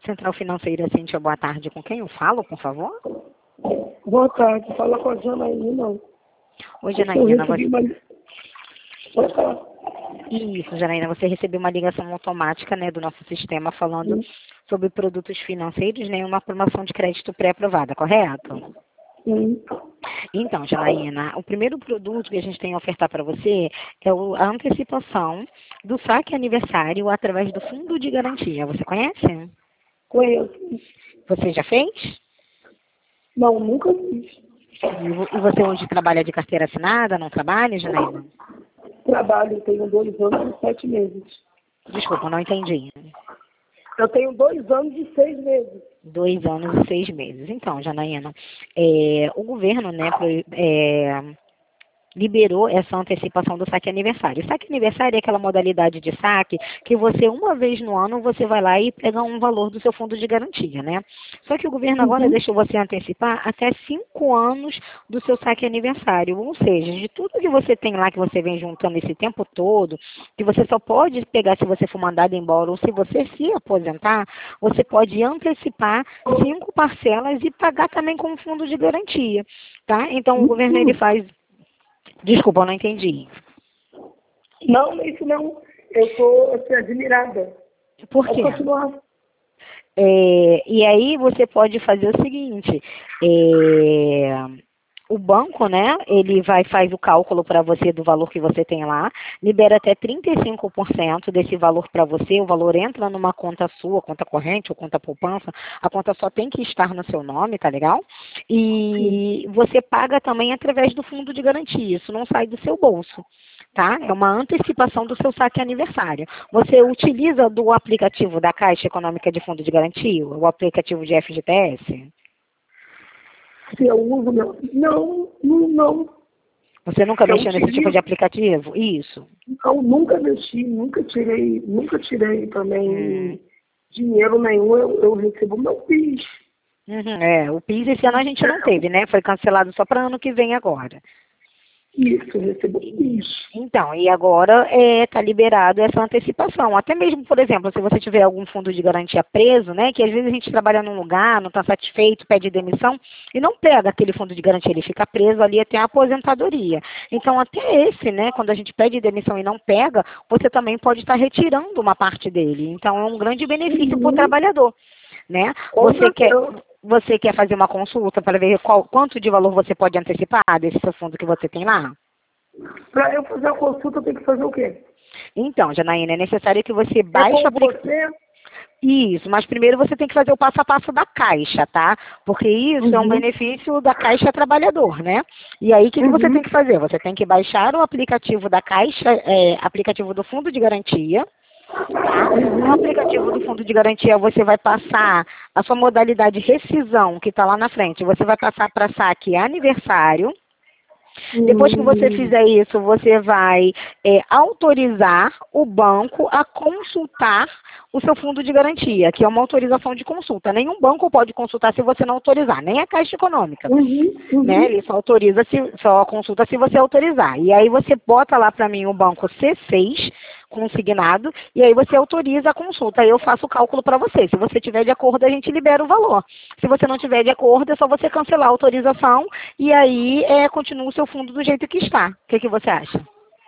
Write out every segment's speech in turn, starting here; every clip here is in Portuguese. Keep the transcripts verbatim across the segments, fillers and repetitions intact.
Central Financeira, Cíntia, boa tarde. Com quem eu falo, por favor? Boa tarde, fala com a Janaína. Oi, Janaína, você... Uma... Boa tarde. Isso, Janaína, você recebeu uma ligação automática, né, do nosso sistema falando Sim. sobre produtos financeiros, né, uma promoção de crédito pré-aprovada, correto? Sim. Então, Janaína, o primeiro produto que a gente tem a ofertar para você é o- a antecipação do saque aniversário através do fundo de garantia. Você conhece? Conheço. Você já fez? Não, nunca fiz. E vo- e você hoje trabalha de carteira assinada, não trabalha, Janaína? Trabalho, tenho dois anos e sete meses. Desculpa, não entendi. Eu tenho dois anos e seis meses. Dois anos e seis meses. Então, Janaína, é, o governo, né, pro- é, liberou essa antecipação do saque aniversário. O saque aniversário é aquela modalidade de saque que você, uma vez no ano, você vai lá e pega um valor do seu fundo de garantia, né? Só que o governo agora Uhum. deixou você antecipar até cinco anos do seu saque aniversário. Ou seja, de tudo que você tem lá, que você vem juntando esse tempo todo, que você só pode pegar se você for mandado embora ou se você se aposentar, você pode antecipar cinco parcelas e pagar também com fundo de garantia, tá? Então, o governo, ele Uhum. faz... Desculpa, eu não entendi. Não, isso não. Eu estou assim, admirada. Por Pode quê? continuar. É, e aí você pode fazer o seguinte, é, o banco, né, ele vai faz o cálculo para você do valor que você tem lá, libera até trinta e cinco por cento desse valor para você, o valor entra numa conta sua, conta corrente ou conta poupança, a conta só tem que estar no seu nome, tá legal? Sim. E você paga também através do fundo de garantia, isso não sai do seu bolso. Tá? É uma antecipação do seu saque aniversário. Você utiliza do aplicativo da Caixa Econômica de Fundo de Garantia, o aplicativo de F G T S? Se eu uso meu. Não, não, não. Você nunca Eu mexeu nesse tipo de utilizo. aplicativo? Isso. Não, nunca mexi, nunca tirei, nunca tirei Hum. também dinheiro nenhum, eu, eu recebo meu PIS. Uhum, é, o PIS esse ano a gente não teve, né? Foi cancelado só para ano que vem agora. Isso, eu recebo PIS. Então, e agora está liberado essa antecipação. Até mesmo, por exemplo, se você tiver algum fundo de garantia preso, né? Que às vezes a gente trabalha num lugar, não está satisfeito, pede demissão e não pega aquele fundo de garantia, ele fica preso ali até a aposentadoria. Então, até esse, né? Quando a gente pede demissão e não pega, você também pode estar retirando uma parte dele. Então, é um grande benefício para o Uhum. trabalhar, né? Com Você quer, certeza. você quer fazer uma consulta para ver qual, quanto de valor você pode antecipar desse seu fundo que você tem lá? Para eu fazer a consulta, eu tenho que fazer o quê? Então, Janaína, é necessário que você É baixe o com aplicativo. você? Isso, mas primeiro você tem que fazer o passo a passo da Caixa, tá? Porque isso é um Uhum. benefício da Caixa Trabalhador, né? E aí, o que, que você tem Uhum. que fazer? Você tem que baixar o aplicativo da Caixa, é, aplicativo do Fundo de Garantia, tá? No aplicativo do Fundo de Garantia, você vai passar a sua modalidade rescisão, que está lá na frente. Você vai passar para saque aniversário. Depois que você Uhum. fizer isso, você vai é, autorizar o banco a consultar o seu fundo de garantia, que é uma autorização de consulta. Nenhum banco pode consultar se você não autorizar, nem a Caixa Econômica. Uhum. Né? Uhum. Ele só autoriza se, só consulta se você autorizar. E aí você bota lá para mim o banco C seis consignado e aí você autoriza a consulta. Aí eu faço o cálculo para você. Se você tiver de acordo, a gente libera o valor. Se você não tiver de acordo, é só você cancelar a autorização e aí é, continua o seu fundo do jeito que está. O que, que você acha?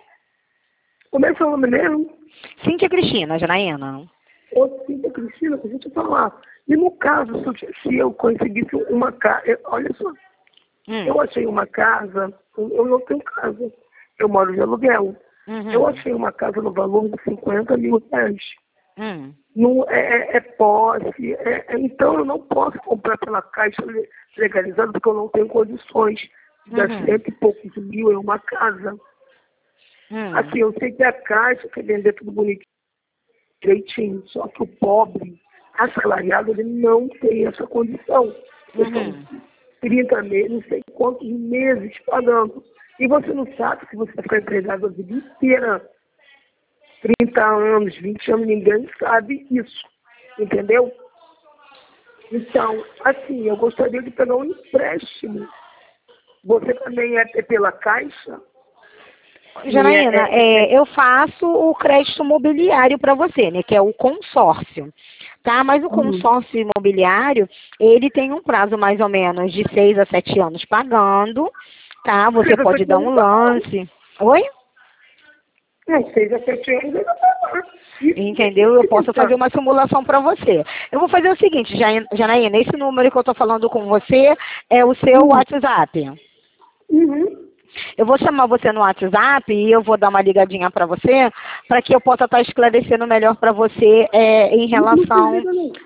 Como é seu nome mesmo? Cíntia Cristina, Janaína. Ô, Cíntia Cristina, deixa eu te falar. E no caso, se eu, te- se eu conseguisse uma casa, olha só, Hum. eu achei uma casa, eu eu não tenho casa, eu moro de aluguel. Uhum. Eu achei uma casa no valor de cinquenta mil reais. Hum. Não, é, é, é posse, é- é- então eu não posso comprar pela Caixa le- legalizada porque eu não tenho condições de dar Uhum. cento e poucos mil em uma casa. Hum. Assim, eu sei que a Caixa quer vender tudo bonitinho, direitinho, só que o pobre, assalariado, ele não tem essa condição. Porque são Uhum. trinta meses, não sei quantos meses pagando. E você não sabe se você ficar empregado a vida inteira. trinta anos, vinte anos, ninguém sabe isso. Entendeu? Então, assim, eu gostaria de pegar um empréstimo. Você também é é pela Caixa? Janaína, é, eu faço o crédito imobiliário para você, né? Que é o consórcio. Tá? Mas o consórcio imobiliário, ele tem um prazo mais ou menos de seis a sete anos pagando, tá? Você pode dar um lance. Oi? Não, seis a sete anos eu vou Entendeu? Eu posso fazer uma simulação para você. Eu vou fazer o seguinte, Janaína, esse número que eu estou falando com você é o seu Uhum. WhatsApp. Uhum. Eu vou chamar você no WhatsApp e eu vou dar uma ligadinha para você, para que eu possa estar esclarecendo melhor para você é, em relação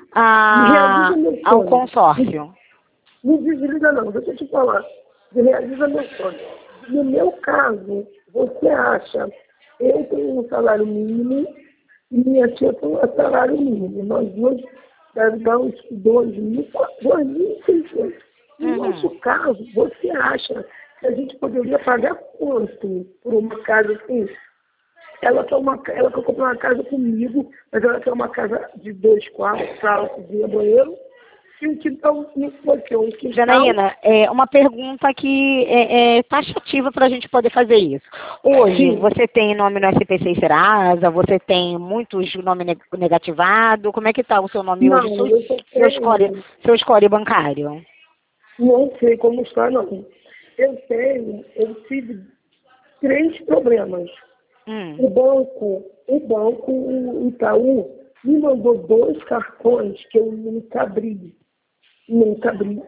a, ao consórcio. Não desliga não, deixa eu te falar. Realiza meu sonho. No meu caso, você acha, eu tenho um salário mínimo e minha tia tem um salário mínimo. Nós duas devemos dar uns dois mil e seiscentos. No Uhum. nosso caso, você acha que a gente poderia pagar quanto por uma casa assim? Ela quer, uma, ela quer comprar uma casa comigo, mas ela quer uma casa de dois quartos, sala, cozinha, banheiro, e um quintal, não pode ser um quintal. Janaína, é uma pergunta que é, é taxativa para a gente poder fazer isso. Hoje, Sim. você tem nome no S P C e Serasa, você tem muitos nome negativado, como é que está o seu nome não, hoje? Seu, seu, score, seu score bancário? Não sei como está, não. Eu tenho, eu tive três problemas. Hum. O banco, o banco, o Itaú, me mandou dois cartões que eu nunca abri. Nunca abri.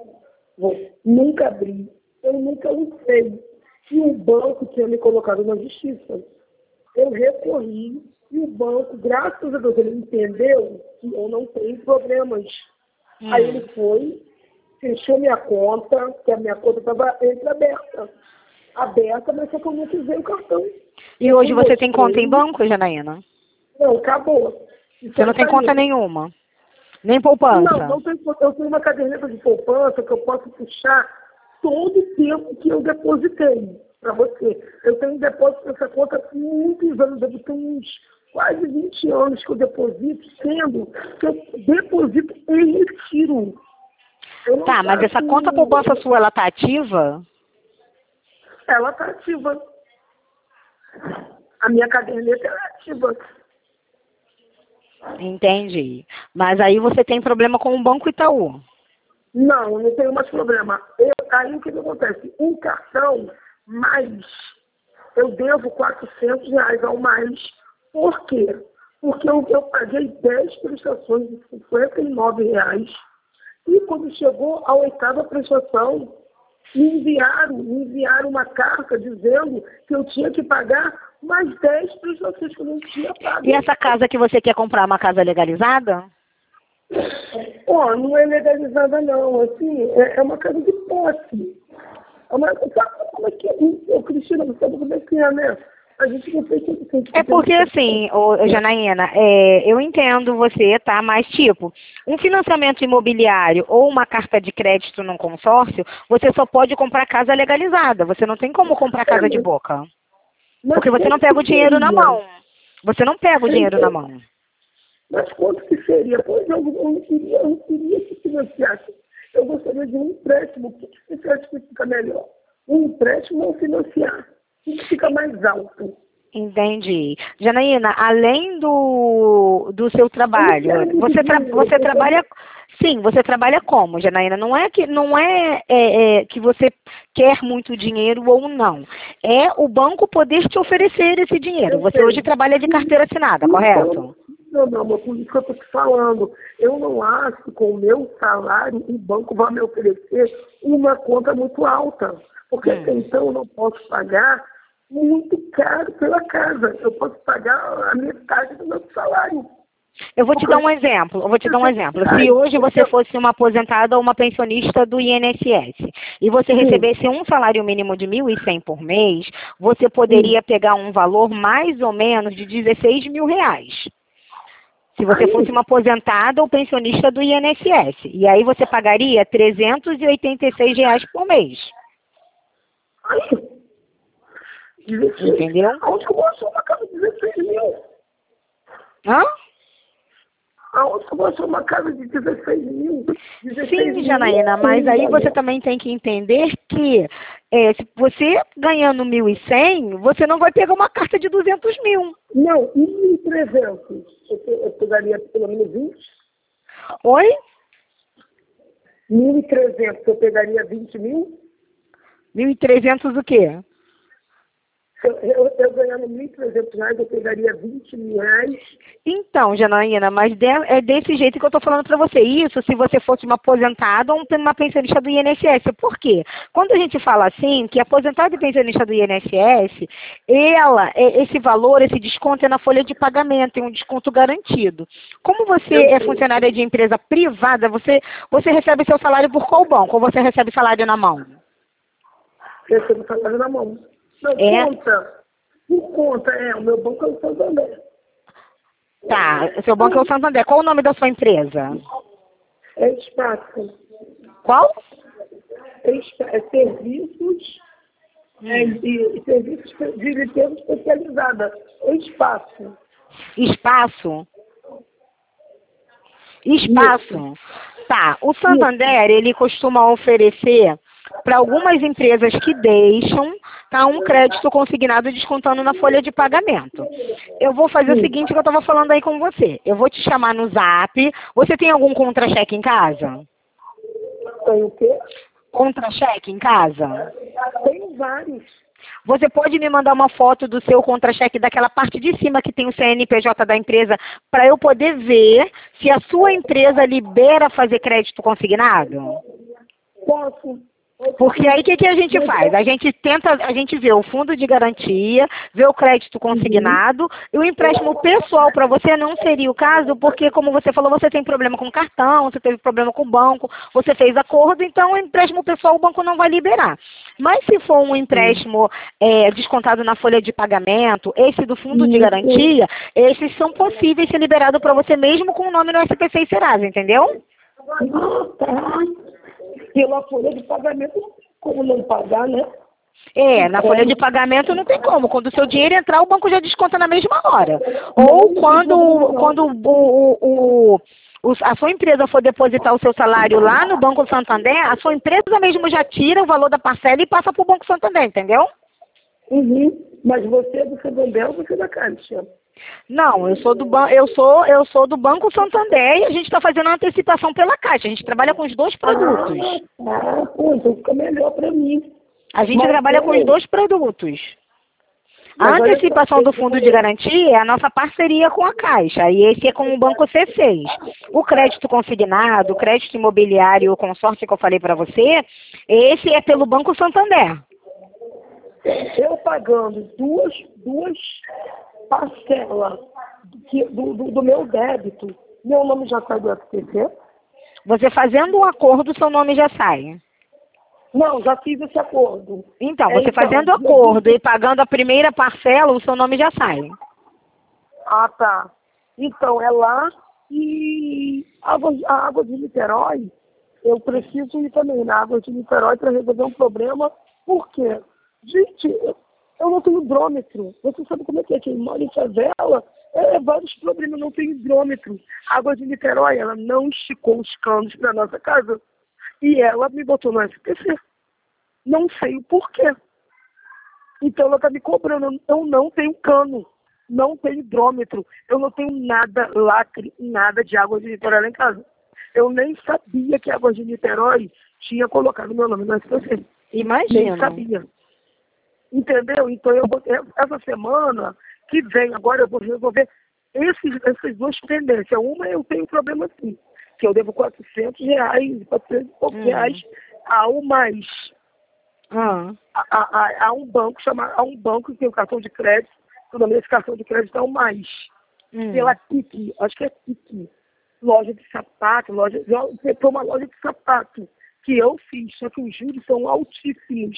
Nunca abri. Eu nunca usei. E o banco tinha me colocado na justiça. Eu recorri e o banco, graças a Deus, ele entendeu que eu não tenho problemas. Hum. Aí ele foi, fechou minha conta, que a minha conta estava entreaberta. Aberta, mas só que eu nunca usei o cartão. E hoje você tem conta em banco, Janaína? Não, acabou. Você não tem conta nenhuma? Nem poupança? Não, não tenho, eu tenho uma caderneta de poupança que eu posso puxar todo o tempo que eu depositei para você. Eu tenho depósito nessa conta há muitos anos, deve ter uns quase vinte anos que eu deposito, sendo que eu deposito e retiro. Tá, mas essa conta poupança sua, ela tá ativa? Ela está ativa. A minha caderneta é ativa. Entendi. Mas aí você tem problema com o Banco Itaú? Não, não tenho mais problema. Eu, aí o que, que acontece? Um cartão mais, eu devo quatrocentos reais ao mais. Por quê? Porque eu, eu paguei dez prestações de cinquenta e nove reais. E quando chegou a oitava prestação, me enviaram, me enviaram uma carta dizendo que eu tinha que pagar mais dez prestações que eu não tinha pago. E essa casa que você quer comprar é uma casa legalizada? Ó, oh, não é legalizada não, assim, é, é uma casa de posse. É uma, sabe como é que é? Ô, Cristina, você sabe como é que é, né? A gente não tem que... É porque, assim, ô, Janaína, é, eu entendo você, tá? Mas, tipo, um financiamento imobiliário ou uma carta de crédito num consórcio, você só pode comprar casa legalizada. Você não tem como comprar casa de boca. Porque você não pega o dinheiro na mão. Você não pega o dinheiro na mão. Mas quanto que seria? Pois eu, eu não queria, eu não queria que financiasse. Eu gostaria de um empréstimo. O que, que você acha que fica melhor? Um empréstimo ou financiar? O que fica mais alto? Entendi. Janaína, além do, do seu trabalho, você, tra você trabalha... Sim, você trabalha como, Janaína? Não é que não é, é, é que você quer muito dinheiro ou não. É o banco poder te oferecer esse dinheiro. Você hoje trabalha de carteira assinada, correto? Não, não, mas por isso que eu estou te falando. Eu não acho que com o meu salário o banco vai me oferecer uma conta muito alta. Porque hum. então eu não posso pagar muito caro pela casa. Eu posso pagar a metade do meu salário. Eu vou te dar um exemplo, eu vou te dar um exemplo. Se hoje você fosse uma aposentada ou uma pensionista do I N S S e você recebesse um salário mínimo de mil e cem por mês, você poderia pegar um valor mais ou menos de dezesseis mil reais. Se você fosse uma aposentada ou pensionista do I N S S. E aí você pagaria trezentos e oitenta e seis reais por mês. Entendeu? Onde que eu vou achar uma casa de dezesseis mil? Hã? Aonde que eu vou achar uma casa de dezesseis mil? dezesseis Sim, Janaína, mil? mas aí você também tem que entender que é, se você ganhando mil e cem, você não vai pegar uma carta de duzentos mil. Não, mil e trezentos. Eu, pe- eu pegaria pelo menos vinte. Oi? mil e trezentos, eu pegaria vinte mil. Mil e trezentos o quê? Se Eu, eu, eu ganhando mil e trezentos reais, eu pegaria vinte mil reais. Então, Janaína, mas de- é desse jeito que eu estou falando para você. Isso se você fosse uma aposentada ou um- uma pensionista do I N S S. Por quê? Quando a gente fala assim, que aposentada e pensionista do I N S S, ela, é- esse valor, esse desconto é na folha de pagamento, é um desconto garantido. Como você Eu é sei. funcionária de empresa privada, você, você recebe seu salário por qual banco? Ou você recebe salário na mão? Recebo o salário na mão. Não, É? conta. Por conta, é. O meu banco é o Santander. Tá, o seu banco é o Santander. Qual o nome da sua empresa? É espaço. Qual? É, espa- é serviços. É, Hum. e, e serviços de limpeza especializada. É espaço. Espaço? Isso. Espaço. Tá. O Isso. Santander, ele costuma oferecer para algumas empresas que deixam, tá, um crédito consignado descontando na folha de pagamento. Eu vou fazer o Sim. seguinte que eu estava falando aí com você. Eu vou te chamar no Zap. Você tem algum contra-cheque em casa? Tem o quê? Contra-cheque em casa? Tem vários. Você pode me mandar uma foto do seu contra-cheque daquela parte de cima que tem o C N P J da empresa para eu poder ver se a sua empresa libera fazer crédito consignado? Posso. Porque aí o que, que a gente Mas faz? A gente tenta, a gente vê o fundo de garantia, vê o crédito Uhum. consignado e o empréstimo pessoal para você não seria o caso, porque como você falou, você tem problema com cartão, você teve problema com o banco, você fez acordo, então o empréstimo pessoal o banco não vai liberar. Mas se for um Sim. empréstimo é, descontado na folha de pagamento, esse do fundo de Isso. garantia, esses são possíveis ser liberados para você mesmo com o nome no S P C e Serasa, entendeu? Ah, tá. Pela folha de pagamento, como não pagar, né? É, na folha de Como? pagamento não tem como. Quando o seu dinheiro entrar, o banco já desconta na mesma hora. Não, Ou não tem problema quando, não. quando o, o, o- o- a sua empresa for depositar o seu salário lá no Banco Santander, a sua empresa mesmo já tira o valor da parcela e passa para o Banco Santander, entendeu? Uhum. Mas você é do Santander ou você é da Caixa? Não, eu sou do ban eu sou eu sou do Banco Santander e a gente está fazendo uma antecipação pela Caixa. A gente trabalha com os dois produtos. Ah, tá. Pô, então fica melhor para mim. A gente Mas trabalha com os eu, dois produtos. A mas olha só, antecipação eu, do fundo de garantia é a nossa parceria com a Caixa, e esse é com o Banco C seis. O crédito consignado, o crédito imobiliário, o consórcio que eu falei para você, esse é pelo Banco Santander. eu pagando duas, duas parcelas que- do, do, do meu débito, meu nome já sai do F T C? Você fazendo um acordo, seu nome já sai. Não, já fiz esse acordo. Então, É, você então, fazendo dia acordo vinte e pagando a primeira parcela, o seu nome já sai. Ah, tá. Então, é lá e água, a água de Niterói, eu preciso ir também na água de Niterói para resolver um problema. Por quê? Gente, eu eu não tenho hidrômetro. Você sabe como é que é? Quem mora em favela, é, é vários problemas, eu não tenho hidrômetro. A água de Niterói, ela não esticou os canos para nossa casa e ela me botou no S P C. Não sei o porquê. Então ela está me cobrando. Eu não tenho cano, não tenho hidrômetro, eu não tenho nada, lacre, nada de água de Niterói lá em casa. Eu nem sabia que a água de Niterói tinha colocado meu nome no S P C. Nem Imagino. sabia. Entendeu? Então eu vou, essa semana que vem, agora eu vou resolver esses, essas duas pendências. Uma eu tenho um problema assim, que eu devo quatrocentos reais, quatrocentos e poucos Hum. reais ao mais. Ah. a, a, a um banco chamado, a um banco que tem o cartão de crédito, o nome desse cartão de crédito é o Mais. Hum. Pela Kiki, acho que é Kiki, loja de sapato, loja, foi uma loja de sapato que eu fiz, só que os juros são altíssimos.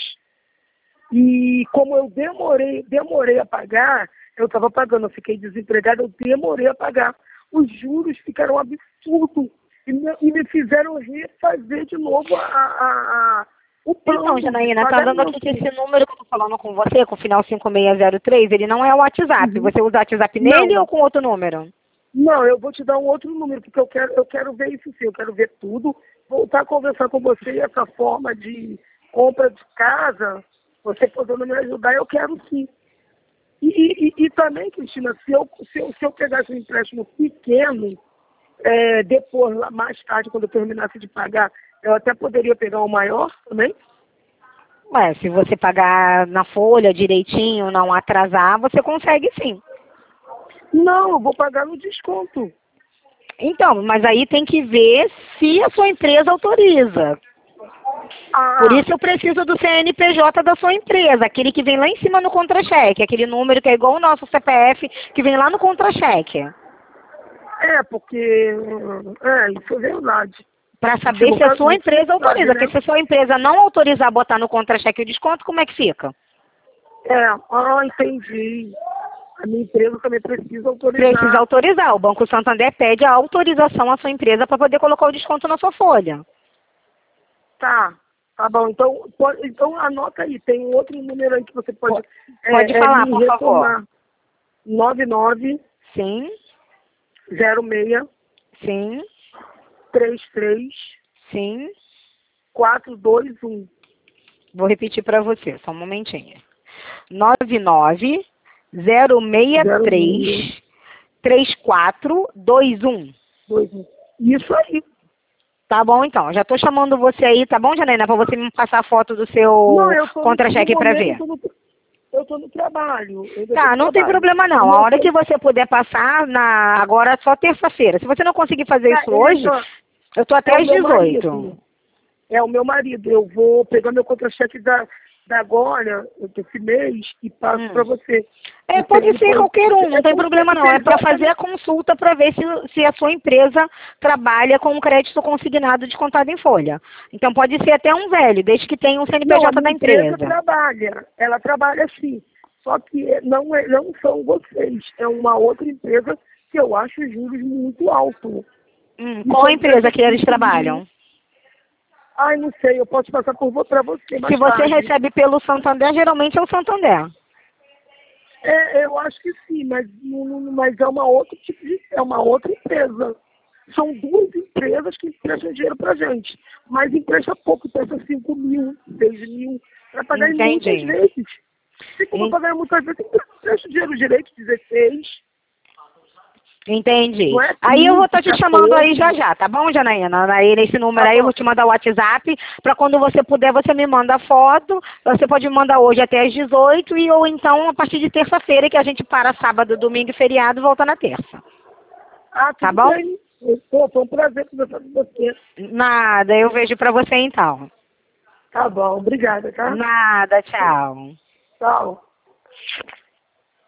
E como eu demorei, demorei a pagar, eu estava pagando, eu fiquei desempregada, eu demorei a pagar. Os juros ficaram absurdos e me, e me fizeram refazer de novo a, a, a o plano Então, de Janaína, tá dando aqui pagamento. que esse número que eu tô falando com você, com o final cinco seis zero três, ele não é o WhatsApp. Uhum. Você usa o WhatsApp nele Não, ou com outro número? Não, eu vou te dar um outro número, porque eu quero, eu quero ver isso sim, eu quero ver tudo, voltar a conversar com você e essa forma de compra de casa, você podendo me ajudar, eu quero sim. E, e, e também, Cristina, se eu, se eu, se eu pegasse um empréstimo pequeno, é, depois, lá, mais tarde, quando eu terminasse de pagar, eu até poderia pegar um maior também? Ué, se você pagar na folha direitinho, não atrasar, você consegue sim. Não, eu vou pagar no desconto. Então, mas aí tem que ver se a sua empresa autoriza. Ah, Por isso eu preciso do C N P J da sua empresa, aquele que vem lá em cima no contra-cheque, aquele número que é igual o nosso C P F, que vem lá no contra-cheque. é, porque... É, isso é verdade. Para Isso saber se a nunca, sua nunca empresa sabe, autoriza. né? Porque se a sua empresa não autorizar botar no contra-cheque o desconto, como é que fica? É, ah, entendi. A minha empresa também precisa Precisa autorizar. autorizar. O Banco Santander pede a autorização à sua empresa para poder colocar o desconto na sua folha. Tá, tá bom. Então, pode, então anota aí, tem um outro número aí que você pode, Po- Pode é, é, falar, me por favor. retomar. nove nove Sim, zero seis sim, três três sim. quatro dois um. Vou repetir para você, só um momentinho. nove nove zero seis zero seis três três quatro dois um. dois um. Isso aí. Tá bom, então. Já tô chamando você aí, tá bom, Janaína? Para você me passar a foto do Não, seu eu tô no, no contra-cheque para momento, eu ver. tô no, eu tô no trabalho. Eu ainda tô Tá, no não tem trabalho. problema O não. A meu hora que tempo, você puder passar, na agora é só terça-feira. Se você não conseguir fazer isso é, hoje, então, eu tô até é o às meu dezoito. marido. É o meu marido. Eu vou pegar meu contra-cheque da, da agora, desse mês, e passo Hum. para você. É, Porque pode ser depois, qualquer um, não é tem porque, problema porque não. É eles para vão fazer a consulta para ver se, se a sua empresa trabalha com um crédito consignado descontado em folha. Então pode ser até um velho, desde que tenha um Não, a C N P J da minha empresa empresa. trabalha. Ela trabalha sim. Só que não, é, não são vocês. É uma outra empresa que eu acho os juros muito alto. Hum, E qual a são empresa empresas que eles pequenininhas. trabalham? Ai, não sei, eu posso passar por para você Se mais você tarde. recebe pelo Santander, geralmente é o Santander. É, eu acho que sim, mas, não- não- mas é uma outra tipo de, é uma outra empresa. São duas empresas que emprestam dinheiro pra gente. Mas empresta pouco, empresta cinco mil, seis mil, para pagar em muitas Entendi. vezes. Se for En- pra pagar em muitas vezes, empresta dinheiro direito, dezesseis, Entendi. não é Aí eu vou estar quinze, te chamando aí já quatorze. já, tá bom, Janaína? Aí nesse número Tá aí eu vou bom, te mandar o WhatsApp, para quando você puder, você me manda a foto. Você pode me mandar hoje até às dezoito e ou então a partir de terça-feira, que a gente para sábado, domingo e feriado e volta na terça. ah, Tá tudo bom? bem. Pô, foi um prazer conversar com você. Nada, eu vejo para você então. Tá bom, obrigada, tá? Nada, tchau. Tchau.